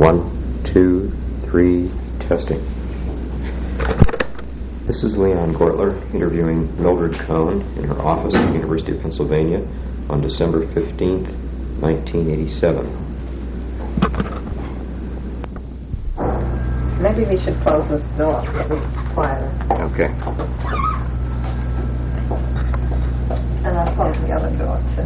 1, 2, 3, testing. This is Leon Gortler interviewing Mildred Cohn in her office at the University of Pennsylvania on December 15th, 1987. Maybe we should close this door. It'll be quieter. Okay. And I'll close the other door, too.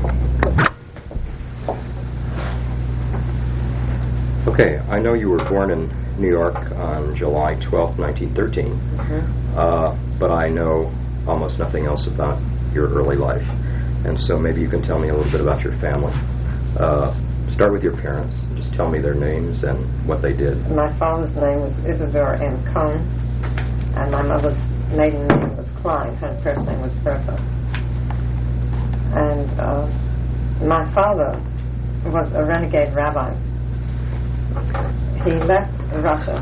Okay, I know you were born in New York on July 12th, 1913, but I know almost nothing else about your early life, and so maybe you can tell me a little bit about your family. Start with your parents. Just tell me their names and what they did. My father's name was Isidore M. Cohn, and my mother's maiden name was Klein. Her first name was Bertha. And my father was a renegade rabbi. He left Russia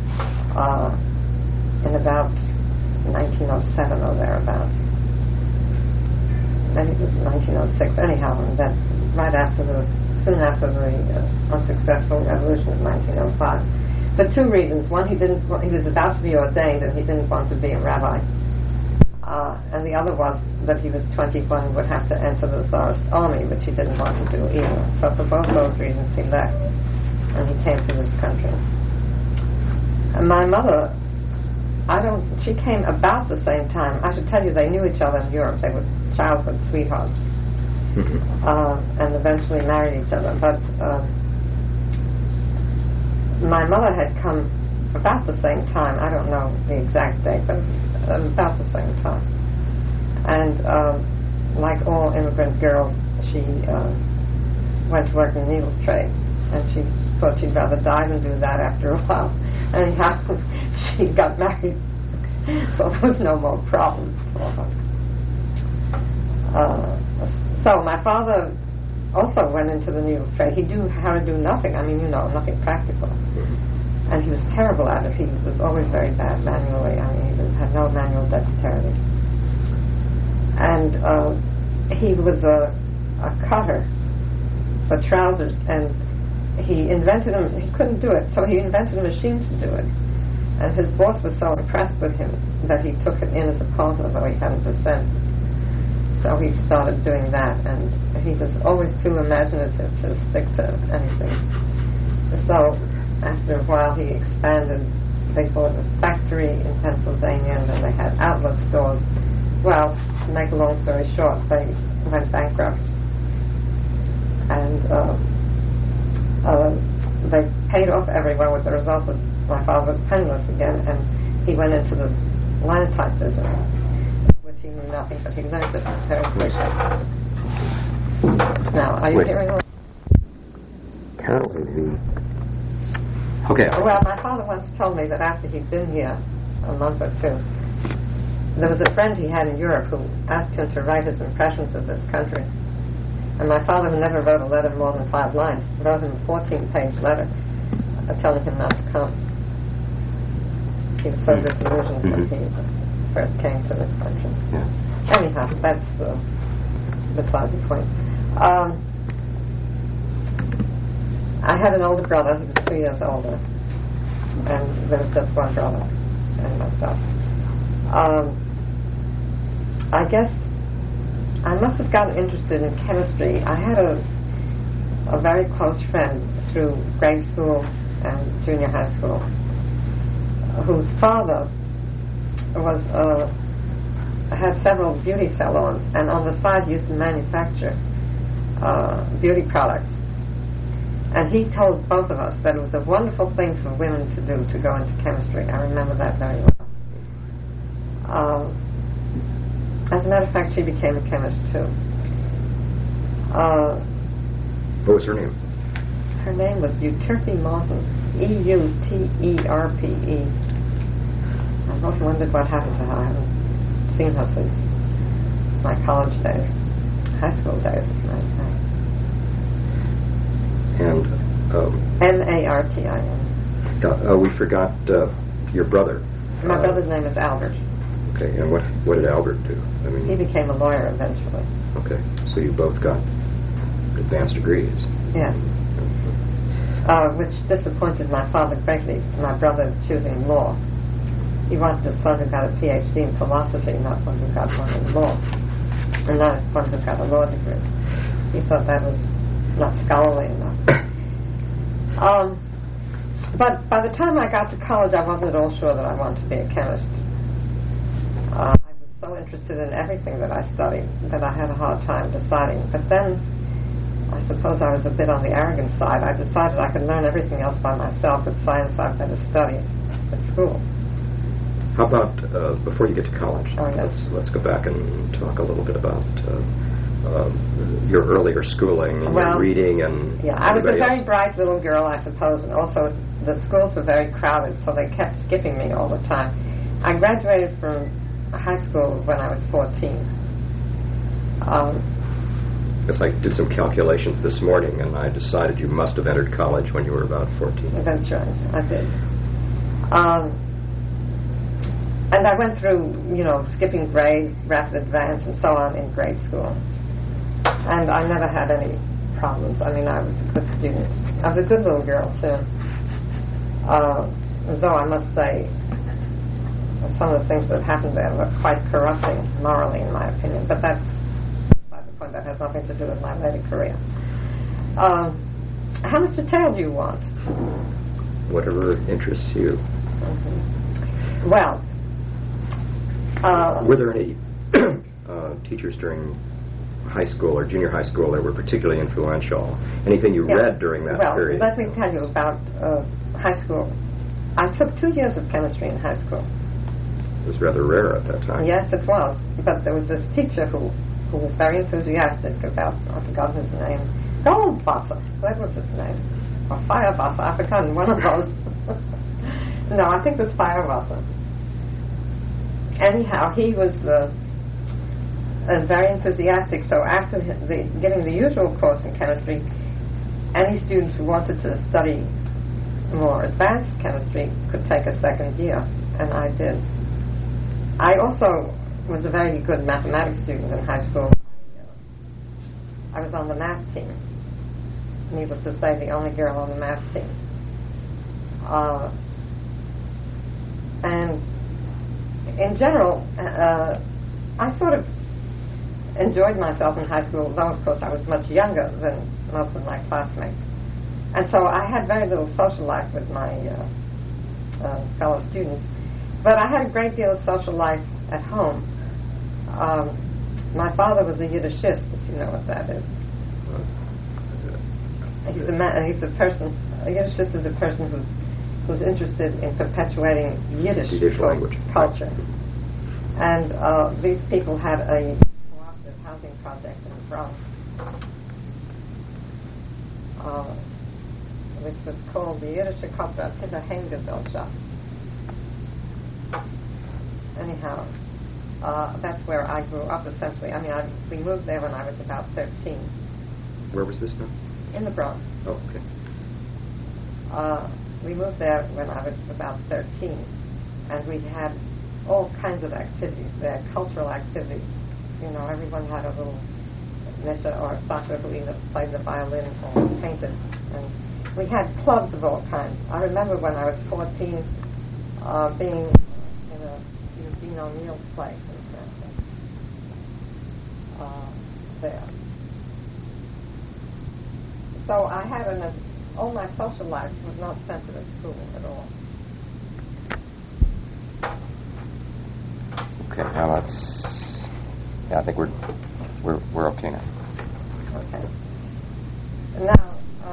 in about 1907 or thereabouts. Maybe it was 1906. Anyhow, and then soon after the unsuccessful revolution of 1905. For two reasons. One, he was about to be ordained and he didn't want to be a rabbi. And the other was that he was 21 and would have to enter the Tsarist army, which he didn't want to do either. So for both those reasons he left. And he came to this country. And my mother, she came about the same time. I should tell you, they knew each other in Europe. They were childhood sweethearts. And eventually married each other. But my mother had come about the same time. I don't know the exact date, but about the same time. And like all immigrant girls, she went to work in the needles trade. And she thought she'd rather die than do that after a while. Anyhow, she got married, so there was no more problem for her. So my father also went into the needle trade. He knew how to do nothing. I mean, nothing practical. And he was terrible at it. He was always very bad manually. I mean, he had no manual dexterity. And he was a cutter for trousers, and he couldn't do it, so he invented a machine to do it. And his boss was so impressed with him that he took him in as a partner, though he hadn't the sense. So he started doing that, and he was always too imaginative to stick to anything. So after a while he expanded. They bought a factory in Pennsylvania, and then they had outlet stores. Well, to make a long story short, they went bankrupt. And they paid off everyone, with the result that my father was penniless again, and he went into the linotype business, which he knew nothing, but he learned it very quickly. Now, are you hearing all? Apparently Okay. Well, my father once told me that after he'd been here a month or two, there was a friend he had in Europe who asked him to write his impressions of this country. And my father, who never wrote a letter more than 5 lines, wrote him a 14-page letter telling him not to come. He was so disillusioned when he first came to this country. Yeah. Anyhow, that's beside the point. I had an older brother. He was 3 years older. And there was just one brother and myself. I guess I must have gotten interested in chemistry. I had a very close friend through grade school and junior high school, whose father had several beauty salons, and on the side used to manufacture beauty products. And he told both of us that it was a wonderful thing for women to do, to go into chemistry. I remember that very well. As a matter of fact, she became a chemist too. What was her name? Her name was Euterpe Martin. Euterpe. I've often wondered what happened to her. I haven't seen her since my college days, high school days. And Martin. We forgot your brother. My brother's name is Albert. Okay, and what did Albert do? I mean, he became a lawyer eventually. Okay, so you both got advanced degrees. Yes. which disappointed my father greatly, my brother choosing law. He wanted a son who got a PhD in philosophy, not one who got one in law, and not one who got a law degree. He thought that was not scholarly enough. But by the time I got to college, I wasn't at all sure that I wanted to be a chemist. I was so interested in everything that I studied that I had a hard time deciding. But then, I suppose I was a bit on the arrogant side. I decided I could learn everything else by myself, but science I'd better study at school. How about before you get to college? Oh, yes. Let's go back and talk a little bit about your earlier schooling and your reading and. Yeah, I was a very bright little girl, I suppose, and also the schools were very crowded, so they kept skipping me all the time. I graduated from high school when I was 14. Because I did some calculations this morning, and I decided you must have entered college when you were about 14. That's right, I did. And I went through, skipping grades, rapid advance, and so on in grade school. And I never had any problems. I mean, I was a good student. I was a good little girl, too. Though I must say, some of the things that happened there were quite corrupting morally, in my opinion. But that's beside the point. That has nothing to do with my later career. How much detail do you want? Whatever interests you. Mm-hmm. Well, were there any teachers during high school or junior high school that were particularly influential? Anything you read during that period? Well, let me tell you about high school. I took 2 years of chemistry in high school. It was rather rare at that time. Yes, it was. But there was this teacher who was very enthusiastic about, I forgot his name, Goldwasser. That was his name. Or Feyerwasser. I've forgotten one of those. No, I think it was Feyerwasser. Anyhow, he was very enthusiastic, so after getting the usual course in chemistry, any students who wanted to study more advanced chemistry could take a second year, and I did. I also was a very good mathematics student in high school. I was on the math team. Needless to say, the only girl on the math team. And in general, I sort of enjoyed myself in high school, though of course I was much younger than most of my classmates. And so I had very little social life with my fellow students. But I had a great deal of social life at home. My father was a Yiddishist, if you know what that is. He's a person. A Yiddishist is a person who's interested in perpetuating Yiddish language culture. And these people had a cooperative housing project in the Bronx, which was called the Yiddische Kooperative Heimgesellschaft. Anyhow, that's where I grew up, essentially. I mean, we moved there when I was about 13. Where was this now? In the Bronx. Oh, okay. We moved there when I was about 13, and we had all kinds of activities there, cultural activities. You know, everyone had a little Misha or Sasha who either played the violin or painted. And we had clubs of all kinds. I remember when I was 14 being in a Eugene O'Neill play, for example, there. So I had all my social life was not centered at school at all. Okay, now let's. Yeah, I think we're okay now. Okay. Now,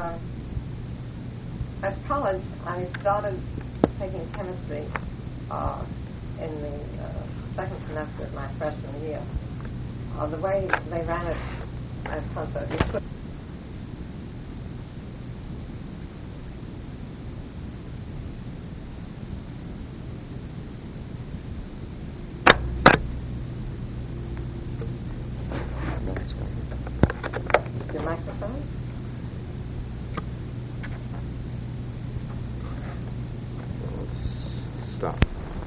at college, I started taking chemistry in the second semester of my freshman year. The way they ran it at Hunter, you could. Your microphone? Let's stop.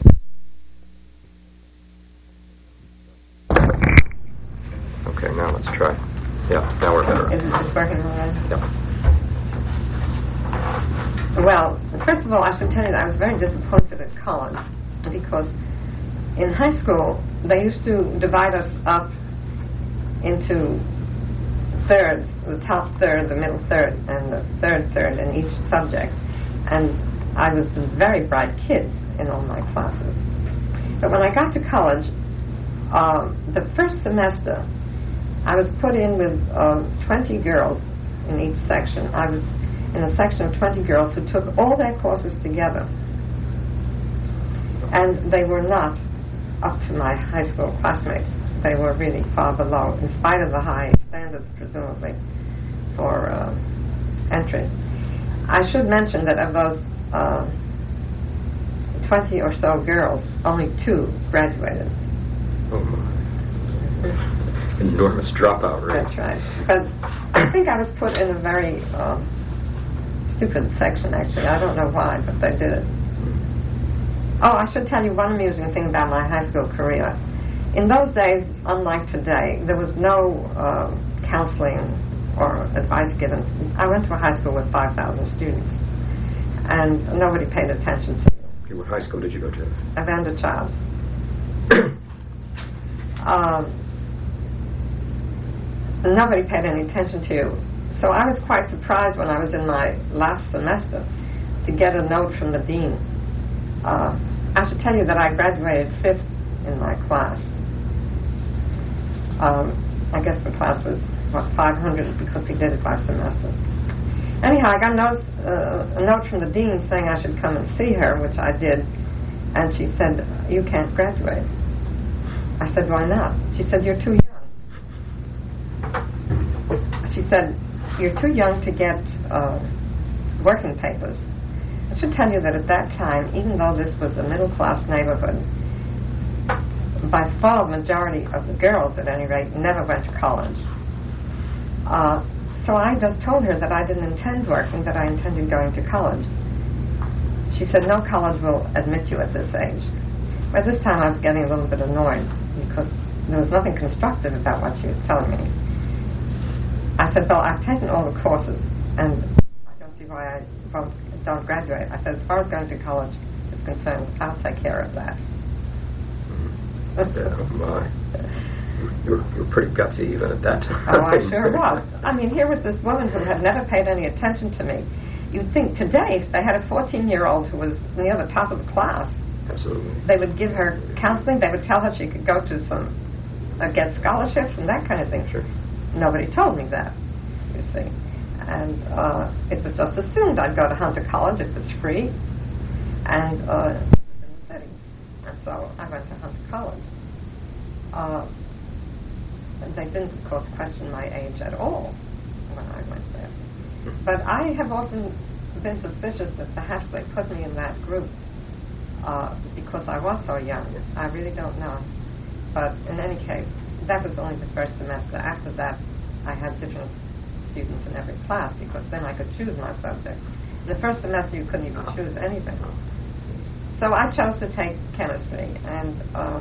Okay, now let's try. Yeah, now we're better. Is this working all right? Yep. First of all, I should tell you that I was very disappointed at college because in high school they used to divide us up into thirds, the top third, the middle third, and the third in each subject. And I was the very bright kids in all my classes. But when I got to college, the first semester, I was put in with 20 girls in each section. I was in a section of 20 girls who took all their courses together. And they were not up to my high school classmates. They were really far below, in spite of the high standards, presumably, for entry. I should mention that of those 20 or so girls, only 2 graduated. Oh my. Enormous dropout rate. That's right. But I think I was put in a very stupid section, actually. I don't know why, but they did it. Oh, I should tell you one amusing thing about my high school career. In those days, unlike today, there was no counseling or advice given. I went to a high school with 5,000 students, and nobody paid attention to me. Okay, what high school did you go to? Evander Childs. Nobody paid any attention to you. So I was quite surprised when I was in my last semester to get a note from the dean. I should tell you that I graduated 5th in my class. I guess the class was, 500 because we did it by semesters. Anyhow, I got a note from the dean saying I should come and see her, which I did, and she said, "You can't graduate." I said, "Why not?" She said, "You're too young." She said, "You're too young to get working papers." I should tell you that at that time, even though this was a middle-class neighborhood, by far the majority of the girls, at any rate, never went to college. So I just told her that I didn't intend working, that I intended going to college. She said, "No college will admit you at this age." By this time I was getting a little bit annoyed because there was nothing constructive about what she was telling me. I said, "Well, I've taken all the courses and I don't see why I don't graduate." I said, "As far as going to college is concerned, I'll take care of that." Oh my. You were pretty gutsy even at that time. Oh, I sure was. I mean, here was this woman who had never paid any attention to me. You'd think today, if they had a 14-year-old who was near the top of the class, absolutely, they would give her counseling. They would tell her she could go to some, get scholarships and that kind of thing. Sure. Nobody told me that, you see. And it was just assumed I'd go to Hunter College if it's free, and it was in the city. And so I went to Hunter College. They didn't, of course, question my age at all when I went there. But I have often been suspicious that perhaps they put me in that group because I was so young. I really don't know. But in any case, that was only the first semester. After that, I had different students in every class because then I could choose my subject. In the first semester, you couldn't even choose anything. So I chose to take chemistry, and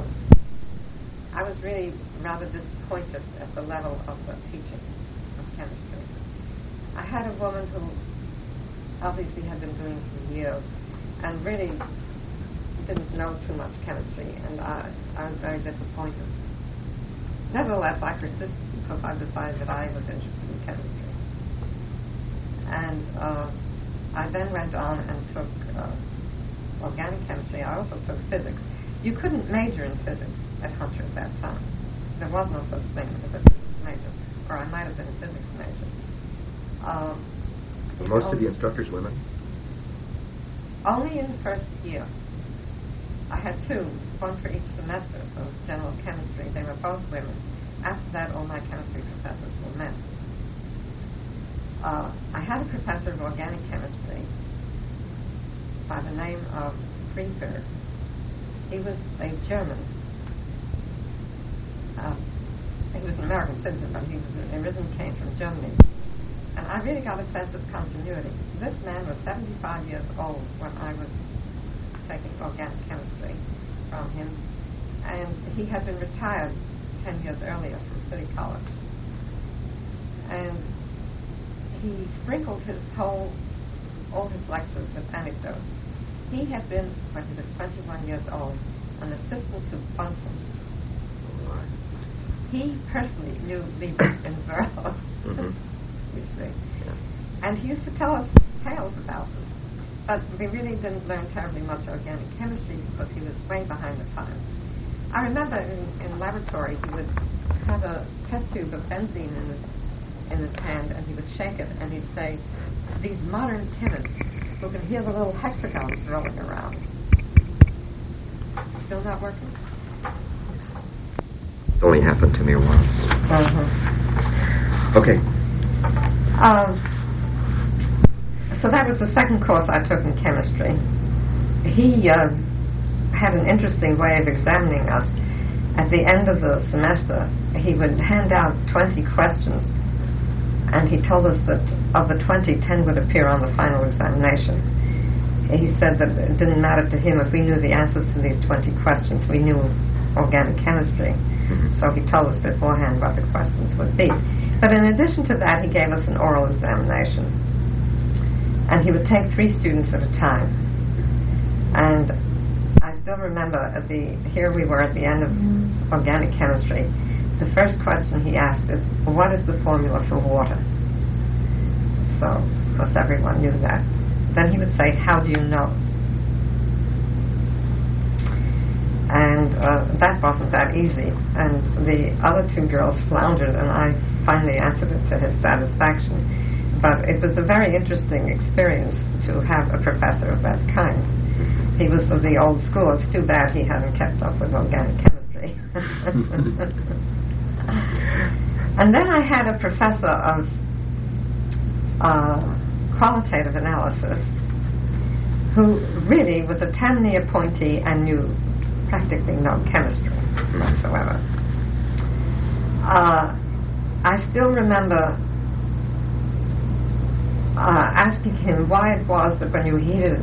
I was really rather disappointed at the level of the teaching of chemistry. I had a woman who obviously had been doing it for years and really didn't know too much chemistry, and I was very disappointed. Nevertheless, I persisted because I decided that I was interested in chemistry. And I then went on and took organic chemistry. I also took physics. You couldn't major in physics at Hunter at that time. There was no such thing as a physics major, or I might have been a physics major. Were most of the instructors women? Only in the first year. I had 2, one for each semester of general chemistry. They were both women. After that, all my chemistry professors were men. I had a professor of organic chemistry by the name of Friedberg. He was a German. He was an American citizen, but he was originally came from Germany. And I really got a sense of continuity. This man was 75 years old when I was taking organic chemistry from him, and he had been retired 10 years earlier from City College. And he sprinkled his whole all his lectures with anecdotes. He had been, when he was 21 years old, an assistant to Bunsen. He personally knew Liebig and Verlo, you see. And he used to tell us tales about them. But we really didn't learn terribly much organic chemistry because he was way behind the times. I remember in laboratory he would have a test tube of benzene in his hand, and he would shake it, and he'd say, "These modern chemists who can hear the little hexagons rolling around." Still not working? It's only happened to me once. Okay. So that was the second course I took in chemistry. He had an interesting way of examining us. At the end of the semester, he would hand out 20 questions, and he told us that of the 20, 10 would appear on the final examination. He said that it didn't matter to him if we knew the answers to these 20 questions. We knew organic chemistry. So he told us beforehand what the questions would be. But in addition to that, he gave us an oral examination. And he would take 3 students at a time. And I still remember here we were at the end of organic chemistry. The first question he asked is, what is the formula for water? So, of course, everyone knew that. Then he would say, how do you know? And that wasn't that easy. And the other 2 girls floundered, and I finally answered it to his satisfaction. But it was a very interesting experience to have a professor of that kind. He was of the old school. It's too bad he hadn't kept up with organic chemistry. And then I had a professor of qualitative analysis who really was a Tammany appointee and knew practically no chemistry whatsoever. I still remember asking him why it was that when you heated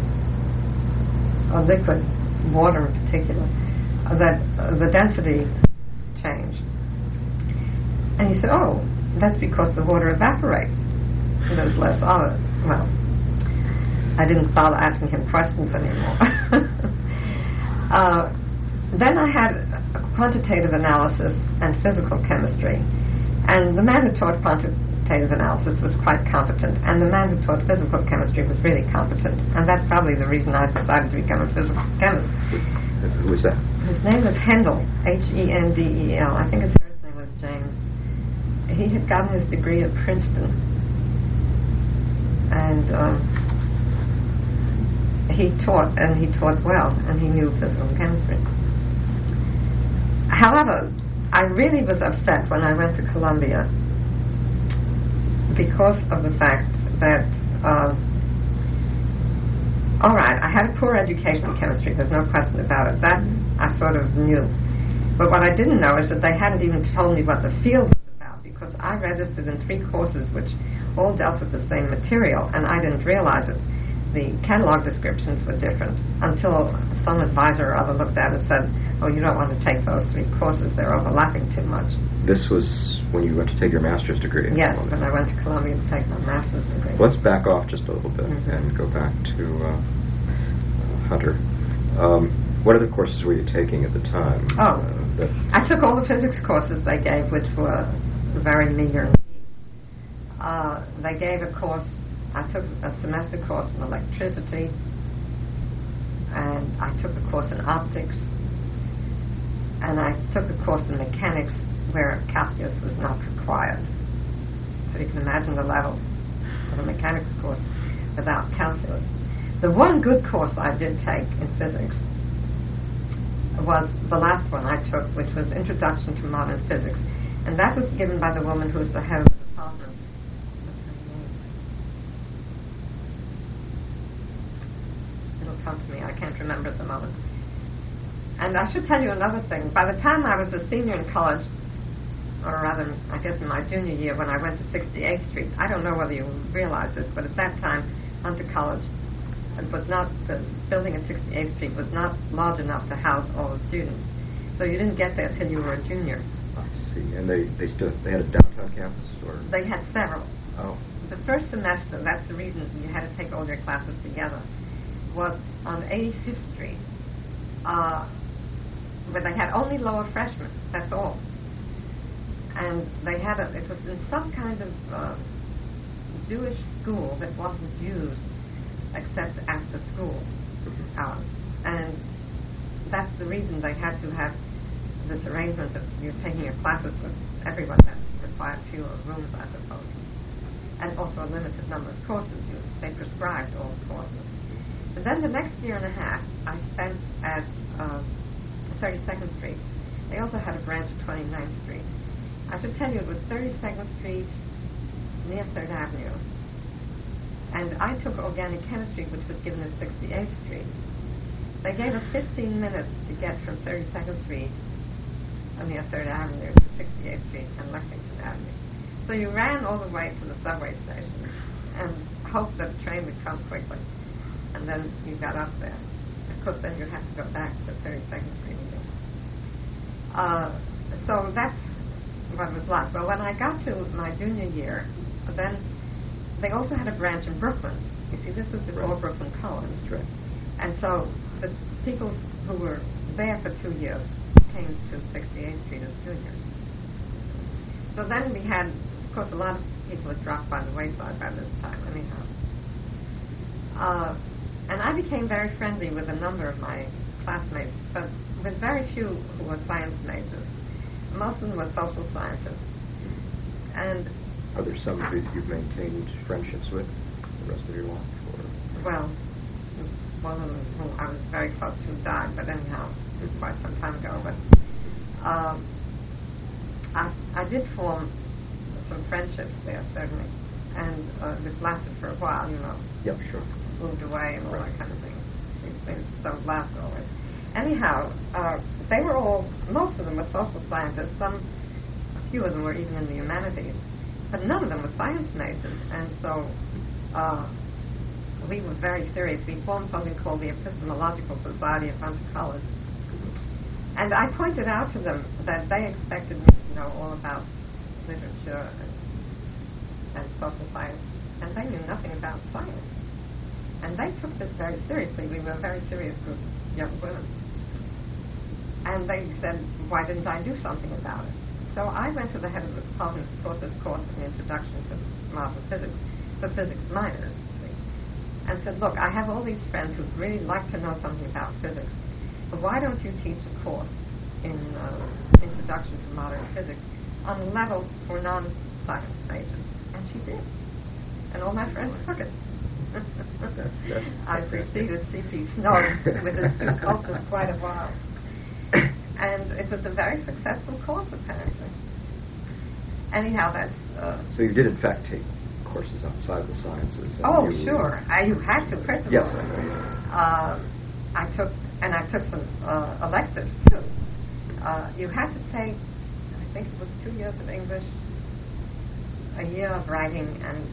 a liquid, water in particular, that the density changed. And he said, oh, that's because the water evaporates. And there's less of it. Well, I didn't bother asking him questions anymore. Then I had quantitative analysis and physical chemistry. And the man who taught quantitative analysis was quite competent, and the man who taught physical chemistry was really competent. And that's probably the reason I decided to become a physical chemist. Who was that? His name was Hendel, Hendel. I think his first name was James. He had gotten his degree at Princeton. And he taught well, and he knew physical chemistry. However, I really was upset when I went to Columbia because of the fact that, all right, I had a poor education in chemistry, there's no question about it. That I sort of knew. But what I didn't know is that they hadn't even told me what the field was about, because I registered in 3 courses which all dealt with the same material, and I didn't realize it. The catalog descriptions were different until some advisor or other looked at it and said, oh, you don't want to take those 3 courses, they're overlapping too much. This was when you went to take your master's degree? Yes, when I went to Columbia to take my master's degree. Let's back off just a little bit and go back to Hunter. What other courses were you taking at the time? I took all the physics courses they gave, which were very meager. They gave a course, I took a semester course in electricity, and I took a course in optics, and I took a course in mechanics where calculus was not required. So you can imagine the level of a mechanics course without calculus. The one good course I did take in physics was the last one I took, which was Introduction to Modern Physics, and that was given by the woman who was the head of the department. It'll come to me, I can't remember at the moment. And I should tell you another thing. By the time I was a senior in college, or rather, I guess in my junior year when I went to 68th Street, I don't know whether you realize this, but at that time, Hunter College, the building at 68th Street was not large enough to house all the students. So you didn't get there till you were a junior. I see. And they had a downtown campus? Or? They had several. Oh. the first semester, that's the reason you had to take all your classes together, was on 85th Street, where they had only lower freshmen, that's all. And they had it was in some kind of Jewish school that wasn't used except after school hours. And that's the reason they had to have this arrangement of you're taking your classes with everyone that required fewer rooms, I suppose. And also a limited number of courses. They prescribed all courses. But then the next year and a half, I spent at 32nd Street. They also had a branch at 29th Street. I should tell you it was 32nd Street near 3rd Avenue. And I took organic chemistry, which was given at 68th Street. They gave us 15 minutes to get from 32nd Street near 3rd Avenue to 68th Street and Lexington Avenue. So you ran all the way to the subway station and hoped that the train would come quickly. And then you got up there. Of course, then you'd have to go back to 32nd Street again. So that's what it was like. Well, when I got to my junior year, then they also had a branch in Brooklyn. You see, this was before Brooklyn College. Right. And so the people who were there for 2 years came to 68th Street as juniors. So then we had, of course, a lot of people had dropped by the wayside by this time, anyhow. And I became very friendly with a number of my classmates, but with very few who were science majors. Most of them were social scientists. And are there some that you've maintained friendships with the rest of your life? Well, one of them who I was very close to died, but anyhow, it was quite some time ago. But I did form some friendships there, certainly. And this lasted for a while, you know. Yep, sure. Moved away and all that kind of thing. These things don't last always. Anyhow, they were all, most of them were social scientists. A few of them were even in the humanities. But none of them were science majors. And so we were very serious. We formed something called the Epistemological Society of Hunter College. And I pointed out to them that they expected me to know all about literature and social science, and they knew nothing about science. And they took this very seriously. We were a very serious group of young women. And they said, why didn't I do something about it? So I went to the head of the department and taught this course, an introduction to modern physics, for physics minors, and said, look, I have all these friends who'd really like to know something about physics. But why don't you teach a course in introduction to modern physics on a level for non-science majors? And she did. And all my friends took it. I preceded C.P. Snow with his two cultures quite a while. And it was a very successful course, apparently. Anyhow, that's... So you did, in fact, take courses outside of the sciences? Oh, sure. You had to, principally. Yes, I know. I took some electives, too. You had to take, I think it was 2 years of English, a year of writing, and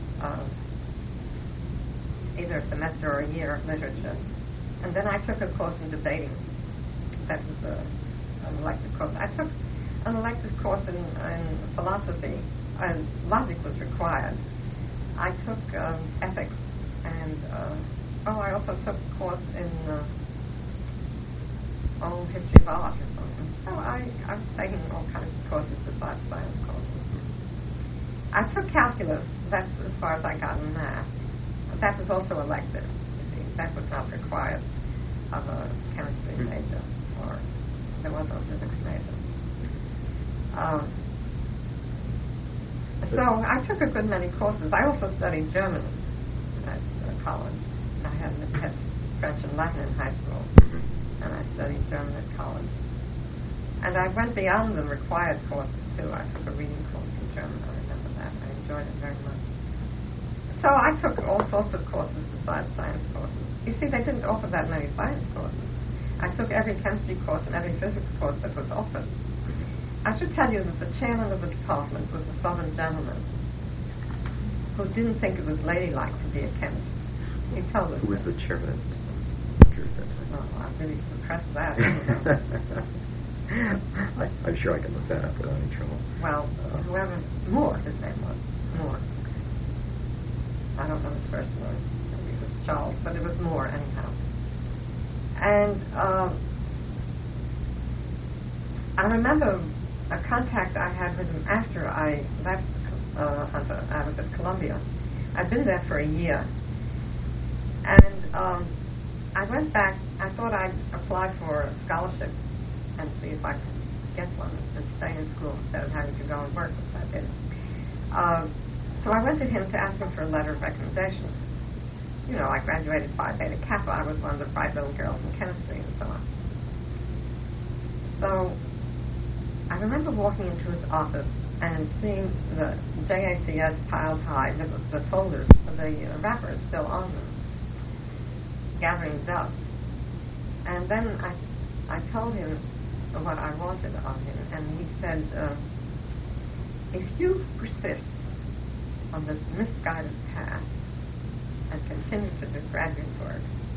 either a semester or a year of literature. And then I took a course in debating. That was an elective course. I took an elective course in philosophy, and logic was required. I took ethics, and I also took a course in history of art or something. So I was taking all kinds of courses besides science courses. I took calculus. That's as far as I got in math. That was also elective. You see, that was not required of a chemistry major, or there was no physics major. So I took a good many courses. I also studied German at college. I had French and Latin in high school, and I studied German at college. And I went beyond the required courses, too. I took a reading course in German. I remember that. I enjoyed it very much. So I took all sorts of courses besides science courses. You see, they didn't offer that many science courses. I took every chemistry course and every physics course that was offered. I should tell you that the chairman of the department was a Southern gentleman who didn't think it was ladylike to be a chemist. He told us. Who was the chairman? Oh, I really suppressed that. I'm sure I can look that up without any trouble. Well, Moore, his name was. Moore. I don't know his first name. Maybe it was Charles, but it was Moore anyhow. And I remember a contact I had with him after I left Hunter. I was at Columbia. I'd been there for a year. And I went back. I thought I'd apply for a scholarship and see if I could get one and stay in school instead of having to go and work, which I did. So I went to him to ask him for a letter of recommendation. You know, I graduated Phi Beta Kappa. I was one of the bright little girls in chemistry and so on. So I remember walking into his office and seeing the JACS piled high, the folders, the wrappers still on them, gathering dust. And then I told him what I wanted of him, and he said, if you persist on this misguided path and continue to do graduate work,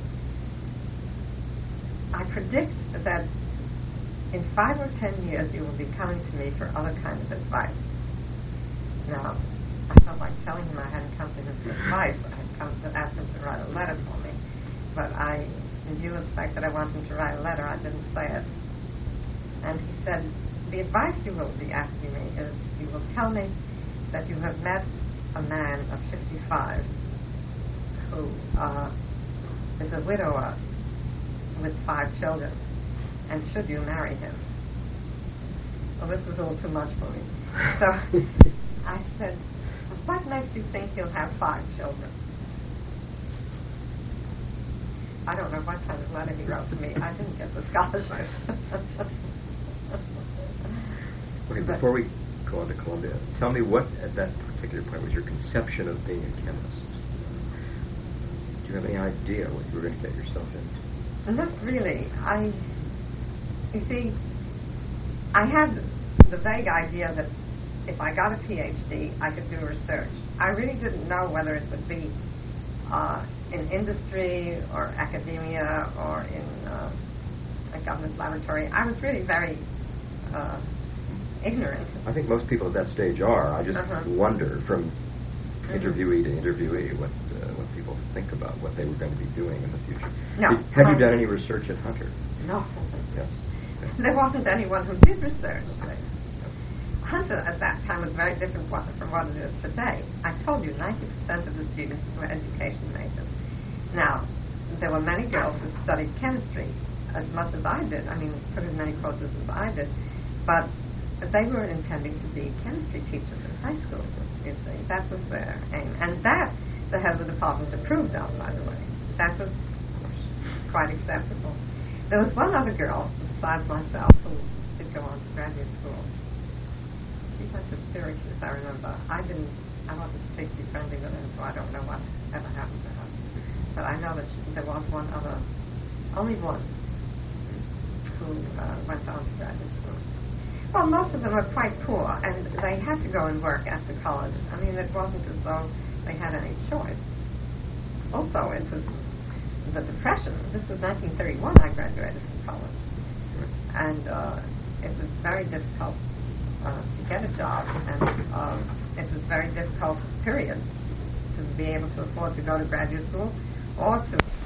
I predict that in 5 or 10 years you will be coming to me for other kinds of advice. Now, I felt like telling him I hadn't come to him for advice. I had come to ask him to write a letter for me. But in view of the fact that I wanted him to write a letter, I didn't say it. And he said, the advice you will be asking me is, you will tell me that you have met a man of 55 who is a widower with 5 children, and should you marry him? Well, this was a little too much for me. So I said, what makes you think he'll have 5 children? I don't know what kind of letter he wrote to me. I didn't get the scholarship. Okay, before we go on to Columbia, tell me what, at that particular point, was your conception of being a chemist? Do you have any idea what you were going to get yourself into? Not really. You see, I had the vague idea that if I got a PhD, I could do research. I really didn't know whether it would be in industry or academia or in a government laboratory. I was really very ignorant. I think most people at that stage are. I just wonder from interviewee to interviewee what people think about what they were going to be doing in the future. No. Have you done any research at Hunter? No. Yes. Okay. There wasn't anyone who did research. Hunter at that time was very different from what it is today. I told you 90% of the students were education majors. Now, there were many girls who studied chemistry as much as I did. I mean, took as many courses as I did. But they were intending to be chemistry teachers in high school, you see. That was their aim. And that the head of the department approved of, by the way. That was quite acceptable. There was one other girl, besides myself, who did go on to graduate school. She went to Syracuse, I remember. I wasn't particularly friendly with her, so I don't know what ever happened to her. But I know that there was one other, only one, who went on to graduate school. Well, most of them were quite poor, and they had to go and work after college. I mean, it wasn't as though they had any choice. Also, it was the Depression. This was 1931 I graduated from college. And it was very difficult to get a job, and it was very difficult, period, to be able to afford to go to graduate school or to